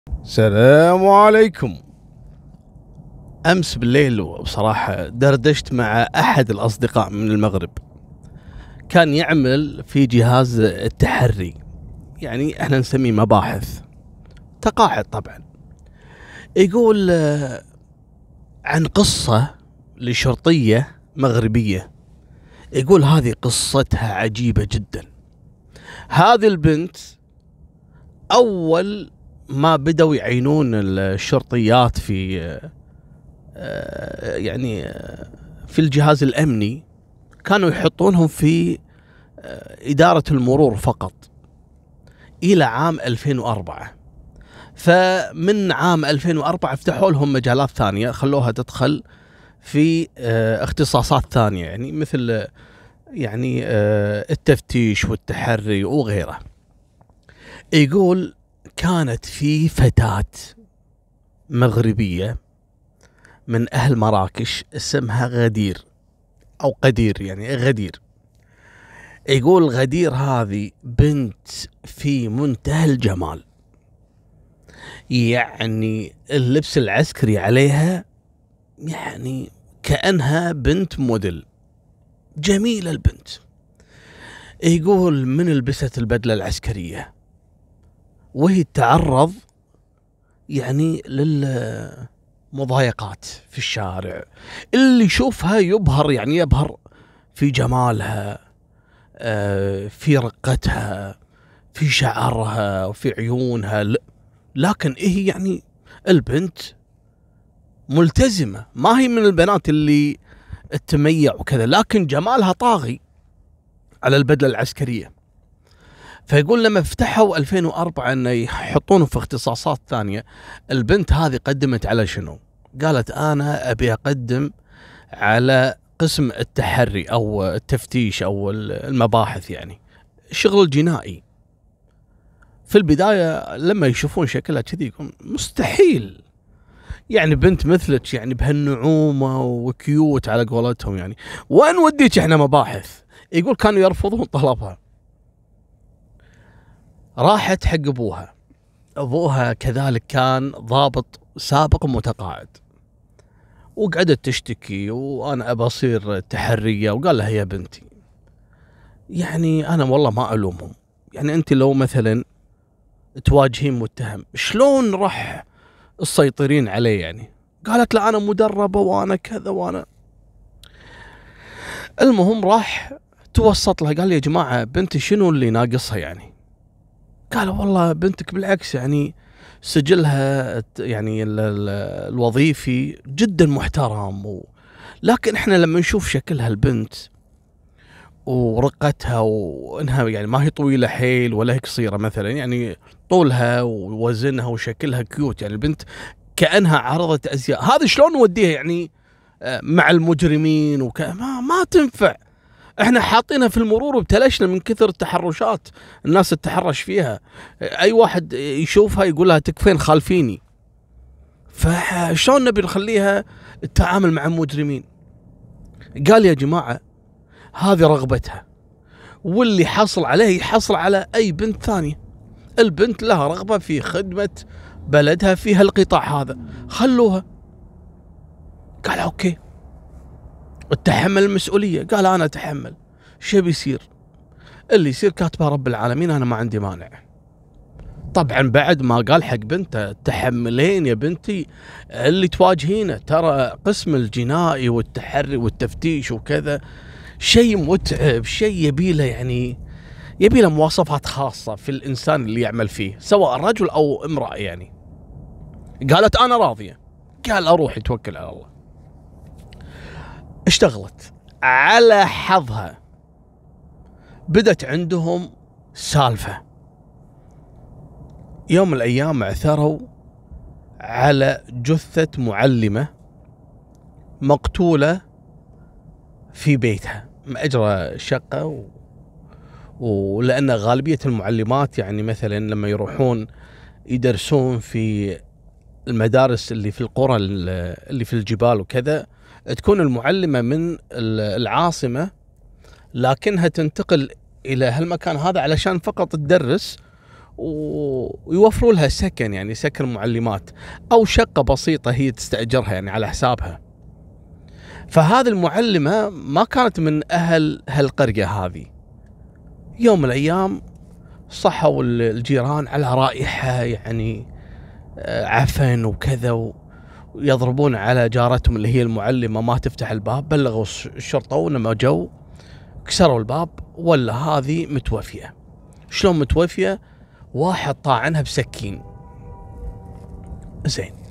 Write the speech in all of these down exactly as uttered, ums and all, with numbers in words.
السلام عليكم. أمس بالليل وبصراحة دردشت مع أحد الأصدقاء من المغرب، كان يعمل في جهاز التحري، يعني احنا نسميه مباحث، تقاعد طبعا. يقول آه، عن قصة لشرطية مغربية، يقول هذه قصتها عجيبة جدا. هذه البنت أول ما بدأوا يعينون الشرطيات في آه، يعني آه، في الجهاز الأمني، كانوا يحطونهم في آه، إدارة المرور فقط إلى عام ألفين وأربعة. فمن عام ألفين وأربعة فتحوا لهم مجالات ثانية، خلوها تدخل في آه، اختصاصات ثانية، يعني مثل يعني آه، التفتيش والتحري وغيره. يقول كانت في فتاة مغربية من أهل مراكش اسمها غدير أو قدير، يعني غدير. يقول غدير هذه بنت في منتهى الجمال، يعني اللبس العسكري عليها يعني كأنها بنت موديل، جميلة البنت. يقول من لبست البدلة العسكرية وهي تعرض يعني للمضايقات في الشارع، اللي يشوفها يبهر، يعني يبهر في جمالها، آه، في رقتها، في شعرها وفي عيونها. لكن إيه يعني البنت ملتزمة، ما هي من البنات اللي تميع وكذا، لكن جمالها طاغي على البدلة العسكرية. فيقول لما فتحوا ألفين وأربعة انه يحطونه في اختصاصات ثانية، البنت هذه قدمت على شنو؟ قالت انا ابي اقدم على قسم التحري او التفتيش او المباحث، يعني الشغل الجنائي. في البداية لما يشوفون شكلها كذي يقول مستحيل، يعني بنت مثلك يعني بهالنعومة وكيوت على قولتهم، يعني وين وديك احنا مباحث؟ يقول كانوا يرفضون طلبها. راحت حق ابوها، ابوها كذلك كان ضابط سابق متقاعد، وقعدت تشتكي وانا ابى اصير تحرية. وقال لها يا بنتي يعني انا والله ما الومهم، يعني انت لو مثلا تواجهين متهم شلون راح تسيطرين عليه؟ يعني قالت لا انا مدربة وانا كذا وانا. المهم راح توسط لها، قال لي يا جماعة بنتي شنو اللي ناقصها؟ يعني قالوا والله بنتك بالعكس يعني سجلها يعني ال ال الوظيفي جدا محترم، و... لكن احنا لما نشوف شكلها البنت ورقتها وانها يعني ما هي طويلة حيل ولا هي قصيرة مثلا، يعني طولها ووزنها وشكلها كيوت، يعني البنت كأنها عرضت ازياء. هذه شلون نوديها يعني مع المجرمين وك... ما, ما تنفع. احنا حاطينها في المرور وابتلشنا من كثر التحرشات، الناس تتحرش فيها، اي واحد يشوفها يقول لها تكفين خالفيني. فشلون نبي نخليها التعامل مع المجرمين؟ قال يا جماعة هذه رغبتها، واللي حصل عليه يحصل على اي بنت ثانية. البنت لها رغبة في خدمة بلدها في هالقطاع هذا، خلوها. قال اوكي، اتحمل المسؤولية. قال انا اتحمل، شو بيصير اللي يصير كاتبها رب العالمين، انا ما عندي مانع. طبعا بعد ما قال حق بنته تحملين يا بنتي اللي تواجهينه، ترى قسم الجنائي والتحري والتفتيش وكذا شيء متعب، شيء يبيله يعني يبيله مواصفات خاصة في الانسان اللي يعمل فيه، سواء رجل او امرأة. يعني قالت انا راضية. قال اروح يتوكل على الله. اشتغلت على حظها، بدت عندهم سالفة. يوم من الأيام عثروا على جثة معلمة مقتولة في بيتها، مأجرة شقة، و... ولأن غالبية المعلمات يعني مثلا لما يروحون يدرسون في المدارس اللي في القرى اللي في الجبال وكذا، تكون المعلمة من العاصمة لكنها تنتقل إلى هالمكان هذا علشان فقط تدرس ويوفروا لها سكن، يعني سكن معلمات أو شقة بسيطة هي تستأجرها يعني على حسابها. فهذه المعلمة ما كانت من أهل هالقرية هذه. يوم من الأيام صحوا الجيران على رائحة يعني عفن وكذا، ويضربون على جارتهم اللي هي المعلمة ما تفتح الباب. بلغوا الشرطة، ولما جو كسروا الباب ولا هذه متوفية. شلون متوفية؟ واحد طاعنها بسكين. زين،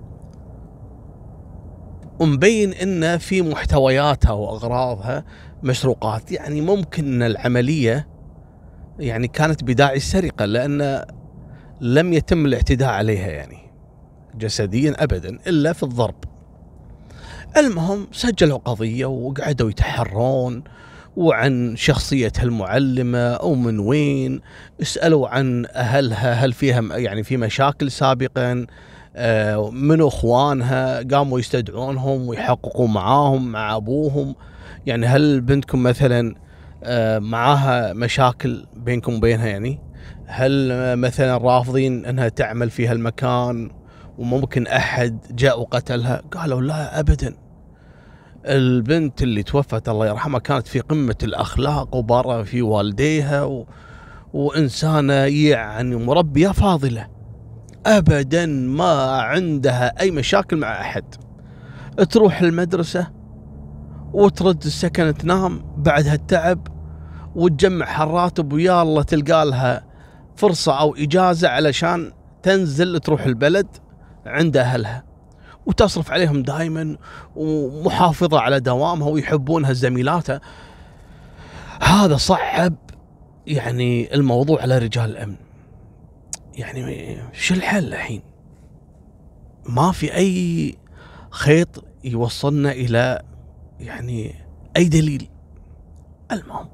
ومبين ان في محتوياتها واغراضها مسروقات، يعني ممكن ان العملية يعني كانت بداعي السرقة، لان لم يتم الاعتداء عليها يعني جسديا ابدا الا في الضرب. المهم سجلوا قضية وقعدوا يتحرون وعن شخصية هالمعلمة ومن وين، اسألوا عن أهلها، هل فيها يعني في مشاكل سابقا، آه من أخوانها، قاموا يستدعونهم ويحققوا معاهم مع أبوهم، يعني هل بنتكم مثلا آه معاها مشاكل بينكم وبينها، يعني هل آه مثلا رافضين أنها تعمل في هالمكان وممكن أحد جاء وقتلها؟ قالوا لا أبدا، البنت اللي توفت الله يرحمها كانت في قمة الأخلاق وبارة في والديها و... وإنسانة يعني مربية فاضلة، أبدا ما عندها أي مشاكل مع أحد. تروح المدرسة وترد السكن تنام بعد هالتعب، وتجمع الراتب ويا الله تلقى لها فرصة أو إجازة علشان تنزل تروح البلد عند أهلها، وتصرف عليهم دائما، ومحافظة على دوامها ويحبونها زميلاتها. هذا صعب يعني الموضوع على رجال الأمن. يعني شو الحل الحين؟ ما في أي خيط يوصلنا إلى يعني أي دليل. المهم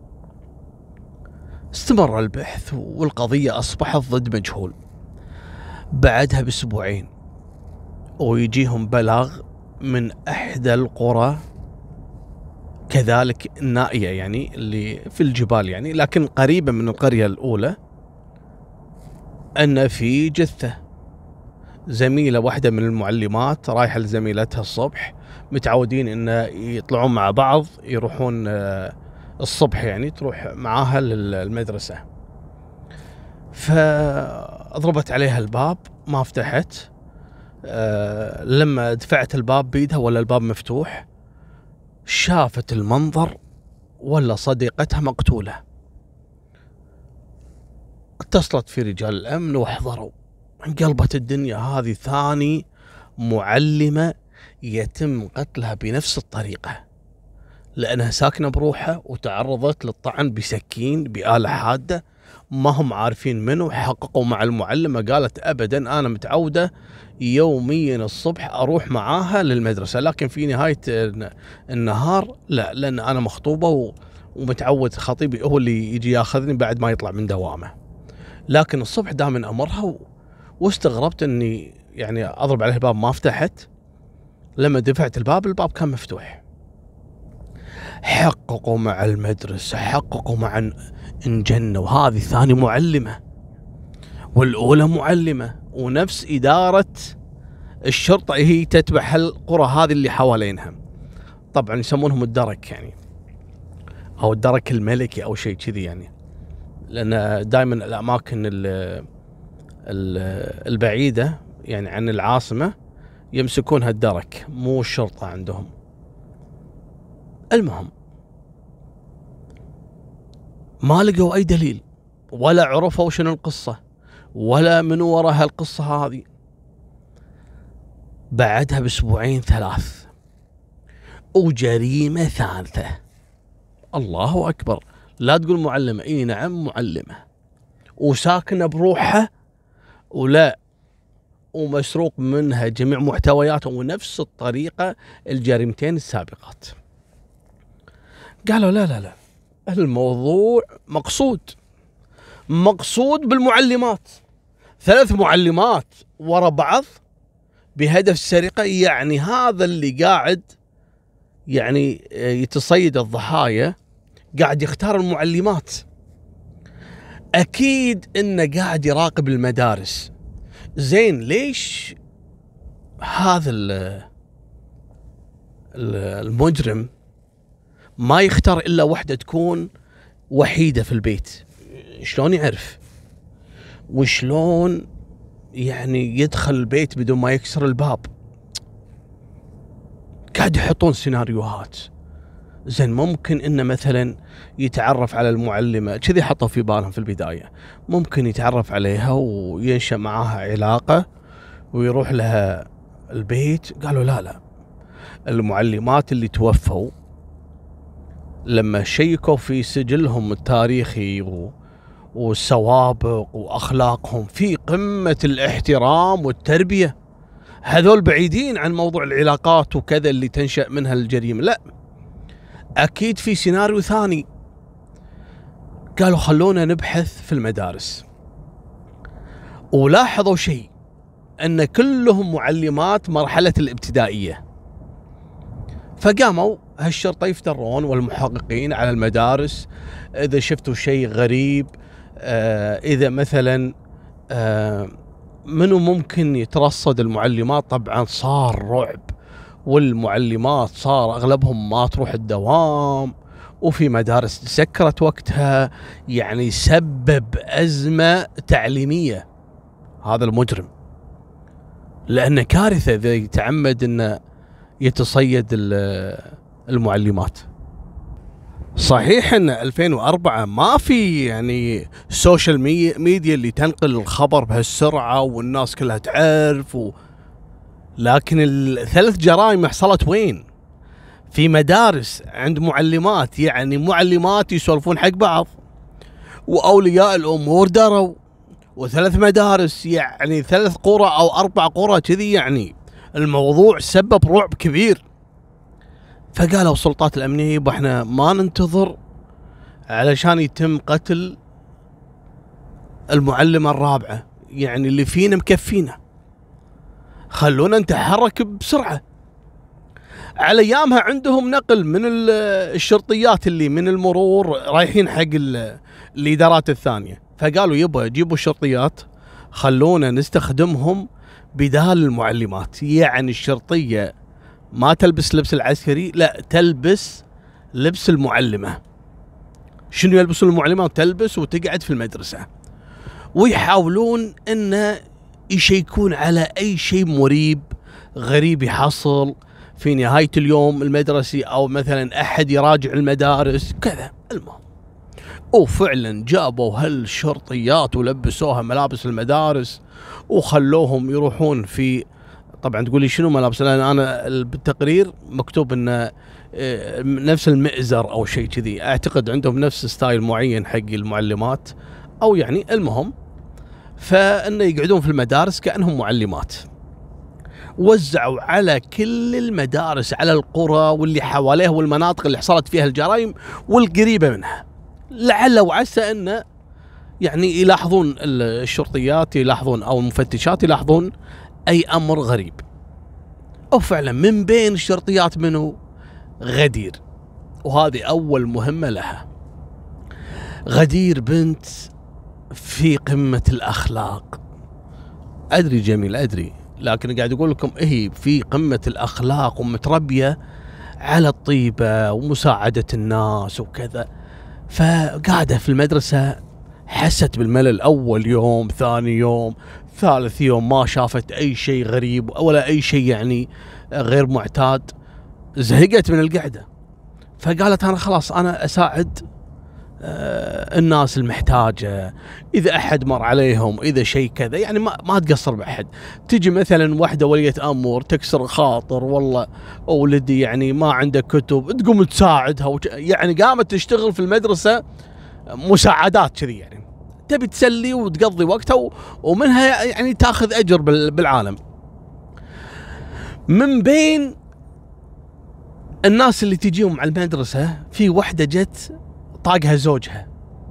استمر البحث والقضية أصبحت ضد مجهول. بعدها بأسبوعين ويجيهم بلاغ من إحدى القرى كذلك النائية، يعني اللي في الجبال يعني لكن قريبة من القرية الأولى، أن في جثة. زميلة واحدة من المعلمات رايحة لزميلتها الصبح، متعودين أن يطلعون مع بعض يروحون الصبح، يعني تروح معاها للمدرسة. فأضربت عليها الباب ما فتحت. أه لما دفعت الباب بيدها ولا الباب مفتوح، شافت المنظر ولا صديقتها مقتولة. اتصلت في رجال الأمن واحضروا. انقلبت الدنيا، هذه ثاني معلمة يتم قتلها بنفس الطريقة، لأنها ساكنة بروحها وتعرضت للطعن بسكين بآلة حادة. ما هم عارفين منه. حققوا مع المعلمة، قالت أبدا أنا متعودة يوميا الصبح أروح معاها للمدرسة، لكن في نهاية النهار لا، لأن أنا مخطوبة ومتعود خطيبي هو اللي يجي ياخذني بعد ما يطلع من دوامه، لكن الصبح دائما أمرها. واستغربت أني يعني أضرب عليه الباب ما فتحت. لما دفعت الباب، الباب كان مفتوح. حققوا مع المدرسة، حققوا مع انجنة، وهذه ثاني معلمة والأولى معلمة، ونفس إدارة الشرطة هي تتبع القرى هذه اللي حوالينها. طبعا يسمونهم الدرك يعني، أو الدرك الملكي أو شيء كذي يعني، لأن دائما الأماكن البعيدة يعني عن العاصمة يمسكونها الدرك، مو الشرطة عندهم. المهم ما لقوا أي دليل، ولا عرفوا شنو القصة، ولا من وراء هالقصة هذه. بعدها بأسبوعين ثلاث وجريمة ثالثة. الله أكبر، لا تقول معلمة، إيه نعم معلمة، وساكنة بروحها، ولا ومسروق منها جميع محتوياتها، ونفس الطريقة الجريمتين السابقات. قالوا لا لا لا، الموضوع مقصود مقصود بالمعلمات، ثلاث معلمات ورا بعض بهدف السرقة. يعني هذا اللي قاعد يعني يتصيد الضحايا قاعد يختار المعلمات. اكيد انه قاعد يراقب المدارس. زين ليش هذا المجرم ما يختار الا وحده تكون وحيده في البيت؟ شلون يعرف؟ وشلون يعني يدخل البيت بدون ما يكسر الباب؟ قاعد يحطون سيناريوهات. زين ممكن انه مثلا يتعرف على المعلمه، كذي حطوا في بالهم في البدايه، ممكن يتعرف عليها وينشأ معاها علاقه ويروح لها البيت. قالوا لا لا، المعلمات اللي توفوا لما شيكوا في سجلهم التاريخي و... والسوابق واخلاقهم في قمه الاحترام والتربيه، هذول بعيدين عن موضوع العلاقات وكذا اللي تنشأ منها الجريمه. لا، اكيد في سيناريو ثاني. قالوا خلونا نبحث في المدارس، ولاحظوا شيء، ان كلهم معلمات مرحله الابتدائيه. فقاموا هالشرطه يفترون والمحققين على المدارس، اذا شفتوا شيء غريب، آه اذا مثلا آه منو ممكن يترصد المعلمات. طبعا صار رعب، والمعلمات صار اغلبهم ما تروح الدوام، وفي مدارس تسكرت وقتها، يعني سبب ازمه تعليميه هذا المجرم، لانه كارثه اذا يتعمد انه يتصيد المعلمات. صحيح ان ألفين وأربعة ما في يعني السوشيال ميديا اللي تنقل الخبر بهالسرعه والناس كلها تعرف و... لكن الثلاث جرائم حصلت وين؟ في مدارس عند معلمات، يعني معلمات يسولفون حق بعض، واولياء الامور دروا، وثلاث مدارس، يعني ثلاث قرى او اربع قرى كذي، يعني الموضوع سبب رعب كبير. فقالوا السلطات الامنيه يبا احنا ما ننتظر علشان يتم قتل المعلمه الرابعه، يعني اللي فينا مكفينا، خلونا نتحرك بسرعه. على ايامها عندهم نقل من الشرطيات اللي من المرور رايحين حق الادارات الثانيه، فقالوا يبا جيبوا الشرطيات خلونا نستخدمهم بدال المعلمات. يعني الشرطيه ما تلبس لبس العسكري، لا تلبس لبس المعلمه. شنو يلبسون المعلمات؟ تلبس وتقعد في المدرسه، ويحاولون ان يشيكون على اي شيء مريب غريب يحصل في نهايه اليوم المدرسي، او مثلا احد يراجع المدارس كذا. المهم وفعلا جابوا هالشرطيات ولبسوها ملابس المدارس وخلوهم يروحون في، طبعا تقول لي شنو ملابس؟ لان انا بالتقرير مكتوب انه نفس المئزر او شيء كذي، اعتقد عندهم نفس ستايل معين حق المعلمات، او يعني المهم فانه يقعدون في المدارس كانهم معلمات. وزعوا على كل المدارس، على القرى واللي حواليها والمناطق اللي حصلت فيها الجرائم والقريبه منها، لعل وعسى انه يعني يلاحظون الشرطيات، يلاحظون او المفتشات يلاحظون اي امر غريب. وفعلا من بين الشرطيات منه غدير، وهذه اول مهمه لها. غدير بنت في قمه الاخلاق، ادري جميل ادري، لكن قاعد اقول لكم هي في قمه الاخلاق ومتربيه على الطيبه ومساعده الناس وكذا. فقاعده في المدرسه حست بالملل، اول يوم، ثاني يوم، ثالث يوم، ما شافت اي شيء غريب ولا اي شيء يعني غير معتاد. زهقت من القعده، فقالت انا خلاص انا اساعد الناس المحتاجه، اذا احد مر عليهم، اذا شيء كذا، يعني ما ما تقصر باحد. تجي مثلا واحده وليه امور تكسر خاطر، والله ولدي يعني ما عنده كتب، تقوم تساعدها وش... يعني قامت تشتغل في المدرسه مساعدات كذي، يعني تبي تسلي وتقضي وقتها و... ومنها يعني تاخذ اجر بالعالم. من بين الناس اللي تجيهم على المدرسه في وحده جت طاقها زوجها،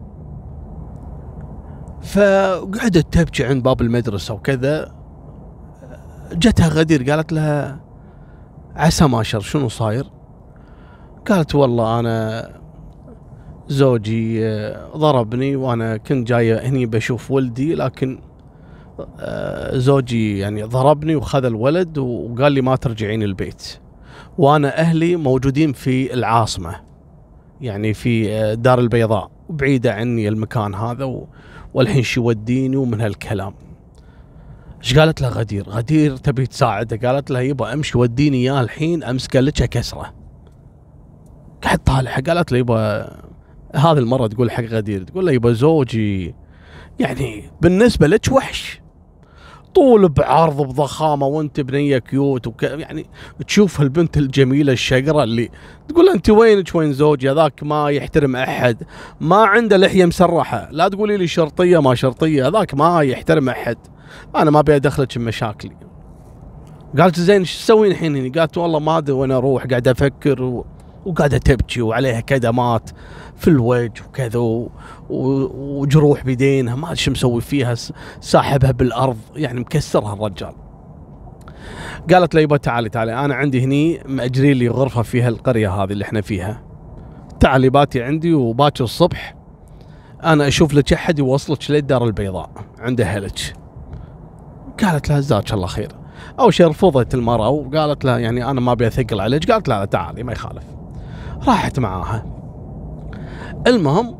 فقعدت تبكي عند باب المدرسة وكذا. جتها غدير قالت لها عسى ما شر، شنو صاير؟ قالت والله أنا زوجي آه، ضربني وانا كنت جاي هني بشوف ولدي، لكن آه، زوجي يعني ضربني وخذ الولد وقال لي ما ترجعين البيت، وانا اهلي موجودين في العاصمة، يعني في آه، دار البيضاء، وبعيدة عني المكان هذا و... والحين شو يوديني ومن هالكلام. ايش قالت له غدير؟ غدير تبي تساعده، قالت له يبا امشي وديني اياه الحين امسك لك كسره. قاعد طالع، قالت له يبا هذه المره تقول حق غدير، تقول له يبا زوجي يعني بالنسبه لك وحش، طول بعرض بضخامه وانت بنيه كيوت وك... يعني تشوف البنت الجميله الشقره اللي تقول له انت وينك وين زوجي هذاك ما يحترم احد، ما عنده لحيه مسرحه، لا تقولي لي شرطيه ما شرطيه، هذاك ما يحترم احد، انا ما ابي ادخلك بمشاكلي. قالت زين ايش تسوين الحين هنا؟ قالت والله ما ادري وين اروح، قاعده افكر و... وقاعده تبكي وعليها كدمات في الوجه وكذا و... و... وجروح بيدينها، ما ادري شو مسوي فيها، ساحبها بالارض، يعني مكسرها الرجال. قالت لي يبا تعالي تعالي انا عندي هني مأجرين لي غرفه فيها القريه هذه اللي احنا فيها، تعالي باتي عندي وباكر الصبح انا اشوف لك احد يوصلك للدار البيضاء عند اهلك. قالت لها جزاك الله خير. اول شيء رفضت المراه وقالت لها يعني انا ما ابي اثقل عليك، قالت لا لا تعالي ما يخالف. راحت معاها. المهم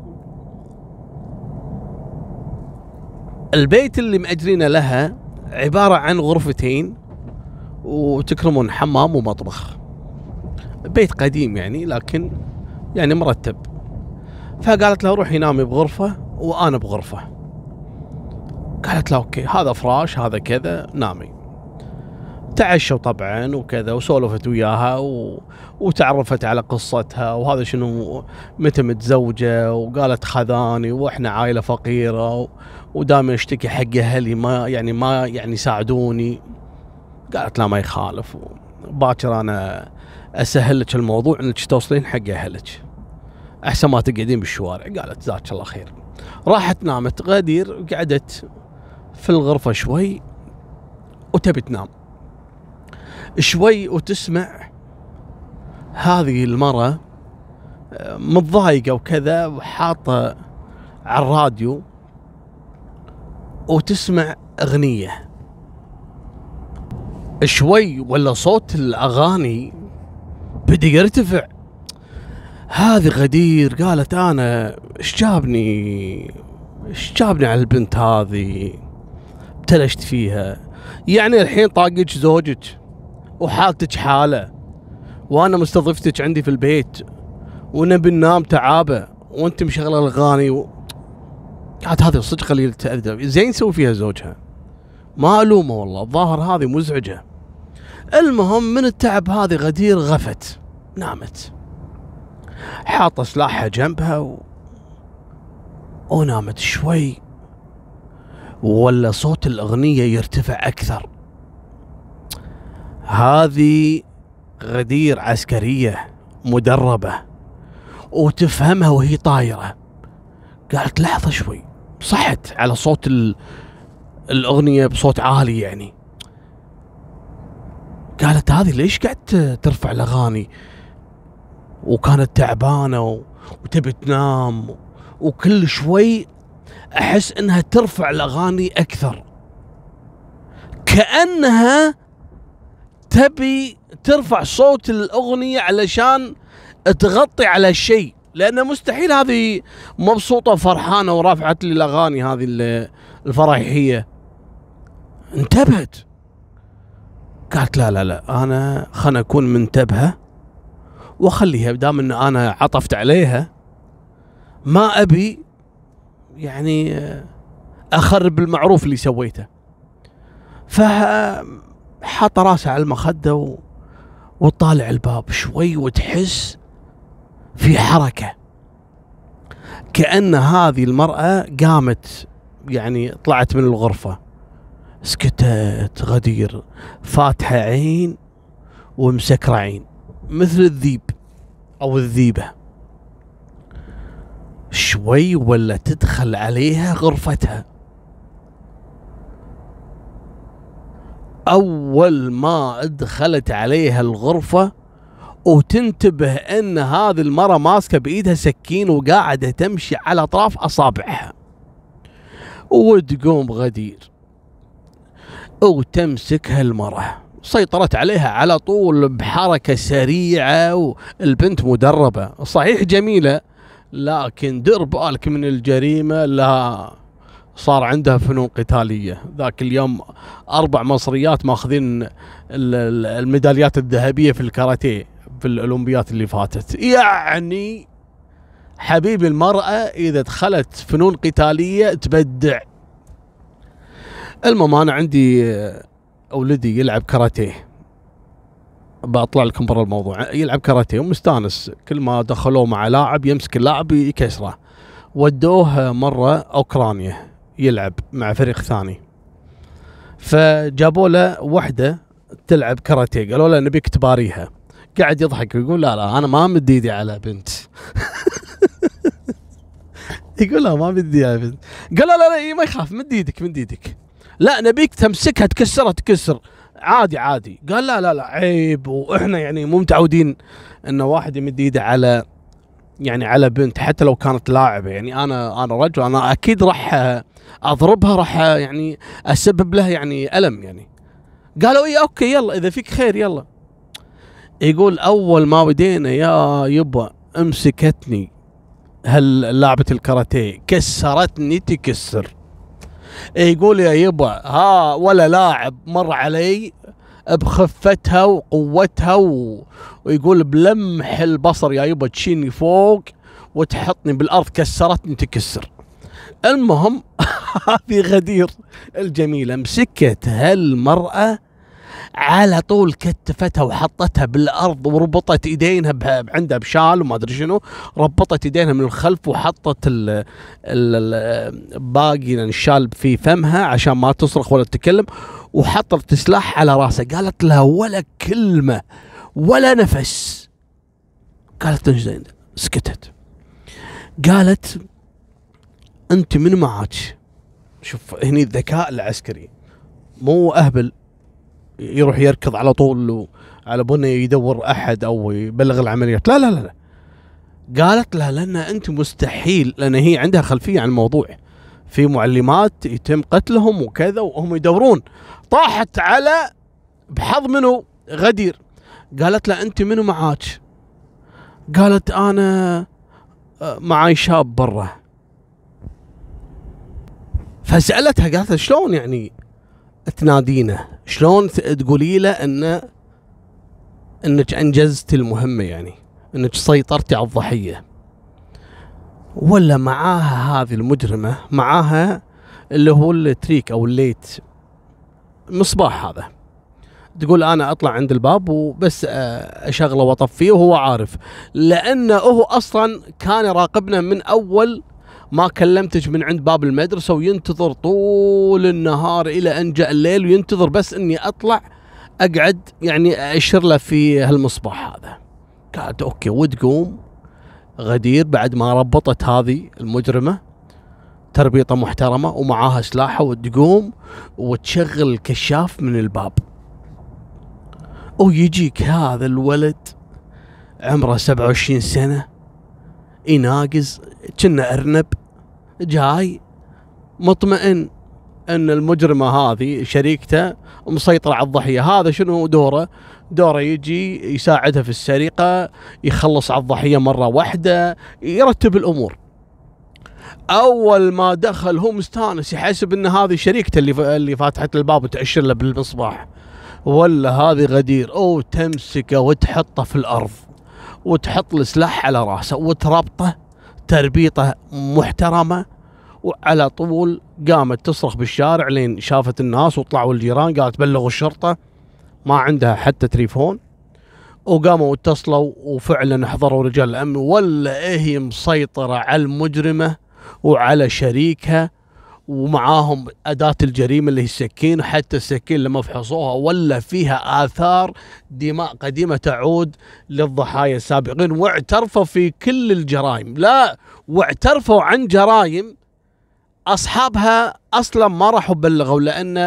البيت اللي مأجرينه لها عبارة عن غرفتين وتكرمون حمام ومطبخ، بيت قديم يعني لكن يعني مرتب. فقالت له روحي نامي بغرفة وانا بغرفة. قالت له اوكي هذا فراش هذا كذا نامي. تعشوا طبعا وكذا وسولفت وياها و... وتعرفت على قصتها وهذا شنو متى متزوجة، وقالت خذاني واحنا عائلة فقيرة و... ودائما اشتكي حق اهلي ما يعني ما يعني ساعدوني. قالت لا ما يخالف، باكر انا اسهل لك الموضوع انك توصلين حق اهلك احسن ما تقعدين بالشوارع. قالت جزاك الله خير. راحت نامت. غدير قعدت في الغرفة شوي وتبي تنام شوي وتسمع هذه المرة متضايقة وكذا وحاطة على الراديو وتسمع أغنية شوي ولا صوت الأغاني بدأ يرتفع. هذه غدير قالت أنا إيش جابني إيش جابني على البنت هذه، ابتلشت فيها يعني الحين طاقك زوجك وحالتك حالة وانا مستضيفتك عندي في البيت ونبي ننام تعابة وانت مشغله الاغاني و... قالت هذه صدق قليلة الادب، زين سوي فيها زوجها ما الومه والله الظاهر هذه مزعجة. المهم من التعب هذه غدير غفت نامت، حاطه سلاحها جنبها و... ونامت شوي ولا صوت الاغنية يرتفع اكثر. هذه غدير عسكرية مدربة وتفهمها وهي طايرة. قالت لحظة شوي، صحت على صوت الأغنية بصوت عالي يعني. قالت هذه ليش قاعد ترفع الأغاني وكانت تعبانة وتبي تنام، وكل شوي أحس إنها ترفع الأغاني أكثر كأنها تبي ترفع صوت الأغنية علشان تغطي على شيء، لأن مستحيل هذه مبسوطة فرحانة ورافعت لي الأغاني هذه الفرايحية. انتبهت. قالت لا لا لا أنا خلنا أكون منتبهة وأخليها دام أن أنا عطفت عليها ما أبي يعني أخرب المعروف اللي سويته. ف حاط راسها على المخدة و... وطالع الباب شوي وتحس في حركة كأن هذه المرأة قامت يعني طلعت من الغرفة. سكتت غدير فاتحة عين ومسكرة عين مثل الذيب أو الذيبة. شوي ولا تدخل عليها غرفتها. أول ما ادخلت عليها الغرفة وتنتبه ان هذه المرة ماسكة بايدها سكين وقاعدة تمشي على اطراف اصابعها، وتقوم غدير وتمسك هالمرة. سيطرت عليها على طول بحركة سريعة، والبنت مدربة صحيح جميلة، لكن دير بالك من الجريمة، لا صار عندها فنون قتالية. ذاك اليوم أربع مصريات ماخذين الميداليات الذهبية في الكاراتيه في الأولمبيات اللي فاتت. يعني حبيبي المرأة إذا دخلت فنون قتالية تبدع. المهم أنا عندي أولدي يلعب كاراتيه، بطلع لكم برا الموضوع، يلعب كاراتيه ومستانس، كل ما دخلوه مع لاعب يمسك اللاعب يكسره. ودوه مرة أوكرانيا يلعب مع فريق ثاني، فجابوا له وحدة تلعب كاراتيه، قالوا له نبيك تباريها. قاعد يضحك ويقول لا لا أنا ما مد ايدي على بنت. يقول لا ما مد على بنت. قال لا لا لا ما يخاف، مد ايدك مد ايدك، لا نبيك تمسكها تكسرها تكسر عادي عادي. قال لا لا لا عيب، واحنا يعني مو متعودين انه واحد يمد ايده على يعني على بنت حتى لو كانت لاعبه. يعني انا انا رجل، انا اكيد راح اضربها، راح يعني اسبب لها يعني الم يعني. قالوا اي اوكي يلا اذا فيك خير يلا. يقول اول ما بدينا يا يبا امسكتني هاللاعبة الكاراتيه كسرتني تكسر. يقول يا يبا ها ولا لاعب مر علي بخفتها وقوتها و... ويقول بلمح البصر يا يبا تشيني فوق وتحطني بالارض كسرتني تكسر. المهم هذه غدير الجميلة مسكت هالمرأة على طول كتفتها وحطتها بالارض وربطت ايدينها عندها بشال وما ادري شنو، ربطت ايدينها من الخلف وحطت ال ال باقي الشال في فمها عشان ما تصرخ ولا تتكلم، وحطت سلاح على راسها. قالت لها ولا كلمة ولا نفس. قالت زين، سكتت. قالت انت من معاك؟ شوف هني الذكاء العسكري، مو اهبل يروح يركض على طول على بنه يدور احد او يبلغ العمليات، لا لا لا. قالت لها لان انت مستحيل، لان هي عندها خلفيه عن الموضوع، في معلمات يتم قتلهم وكذا وهم يدورون. طاحت على بحظ منه غدير. قالت له انت منو معاك؟ قالت انا معاي شاب برا. فسالتها قالت شلون يعني تنادينه؟ شلون تقولي له ان انك انجزت المهمه، يعني انك سيطرتي على الضحيه؟ ولا معاها هذه المجرمه معاها اللي هو التريك او الليت المصباح هذا، تقول انا اطلع عند الباب وبس اشغله واطفيه وهو عارف، لانه هو اصلا كان يراقبنا من اول ما كلمتك من عند باب المدرسة، وينتظر طول النهار إلى أن جاء الليل، وينتظر بس إني أطلع أقعد يعني أشر له في هالمصباح هذا. قالت أوكي. وتقوم غدير بعد ما ربطت هذه المجرمة تربيطة محترمة ومعاها سلاحها، وتقوم وتشغل الكشاف من الباب، ويجيك هذا الولد عمره سبعة وعشرين سنة يناقز كنا أرنب جاي مطمئن ان المجرمة هذه شريكته مسيطرة على الضحية. هذا شنو دوره؟ دوره يجي يساعدها في السرقة، يخلص على الضحية مرة واحدة، يرتب الامور. اول ما دخل هو مستانس يحسب ان هذه شريكته اللي اللي فاتحت الباب وتأشر له بالمصباح، ولا هذه غدير او تمسكه وتحطه في الارض وتحط السلاح على راسه وتربطه تربيطه محترمة، وعلى طول قامت تصرخ بالشارع لين شافت الناس وطلعوا الجيران. قالت بلغوا الشرطة، ما عندها حتى تليفون، وقاموا اتصلوا وفعلا حضروا رجال الامن. ولا هي مسيطرة على المجرمة وعلى شريكها، ومعاهم أداة الجريمة اللي هي السكين، حتى السكين لما فحصوها ولا فيها آثار دماء قديمة تعود للضحايا السابقين، واعترفوا في كل الجرائم. لا، واعترفوا عن جرائم أصحابها أصلا ما راحوا بلغوا، لأن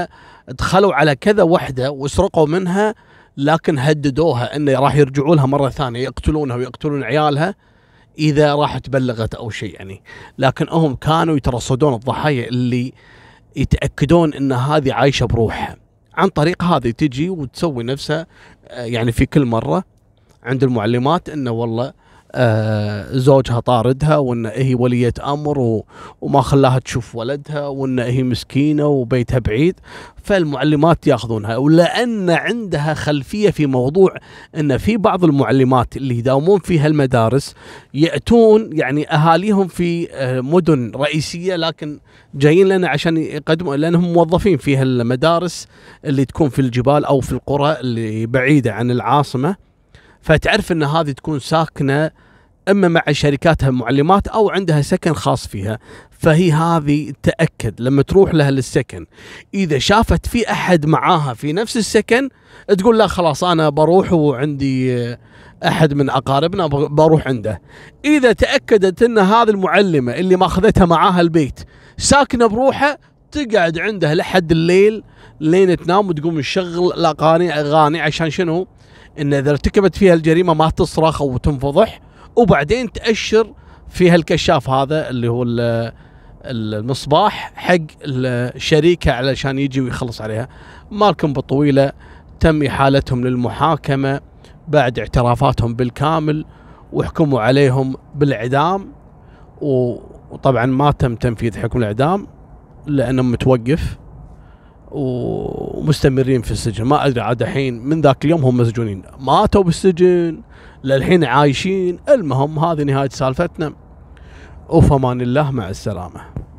دخلوا على كذا وحده وسرقوا منها، لكن هددوها انه راح يرجعوا لها مره ثانيه يقتلونها ويقتلون عيالها اذا راحت بلغت او شيء يعني. لكن هم كانوا يترصدون الضحايا اللي يتاكدون ان هذه عايشه بروحها، عن طريق هذه تجي وتسوي نفسها يعني في كل مره عند المعلمات انه والله آه زوجها طاردها، وان هي ولية امر و... وما خلاها تشوف ولدها، وان هي مسكينه وبيتها بعيد. فالمعلمات ياخذونها، ولان عندها خلفيه في موضوع ان في بعض المعلمات اللي يداومون في هالمدارس ياتون يعني اهاليهم في آه مدن رئيسيه، لكن جايين لنا عشان يقدموا، لانهم موظفين في هالمدارس اللي تكون في الجبال او في القرى اللي بعيده عن العاصمه. فتعرف ان هذه تكون ساكنه اما مع شركاتها المعلمات او عندها سكن خاص فيها. فهي هذه تاكد لما تروح لها للسكن، اذا شافت في احد معاها في نفس السكن تقول لا خلاص انا بروح وعندي احد من اقاربنا بروح عنده. اذا تاكدت ان هذه المعلمه اللي ماخذتها معاها البيت ساكنه بروحها، تقعد عنده لحد الليل لين تنام وتقوم تشغل الاغاني اغاني عشان شنو؟ ان اذا ارتكبت فيها الجريمه ما تصرخ او تنفضح، وبعدين تاشر فيها الكشاف هذا اللي هو المصباح حق الشريكه علشان يجي ويخلص عليها. مالكم بالطويله تم احالتهم للمحاكمه بعد اعترافاتهم بالكامل، وحكموا عليهم بالاعدام. وطبعا ما تم تنفيذ حكم الاعدام لانه متوقف ومستمرين في السجن. ما ادري عاد الحين من ذاك اليوم هم مسجونين، ماتوا بالسجن للحين عايشين. المهم هذه نهاية سالفتنا، وفمان الله، مع السلامة.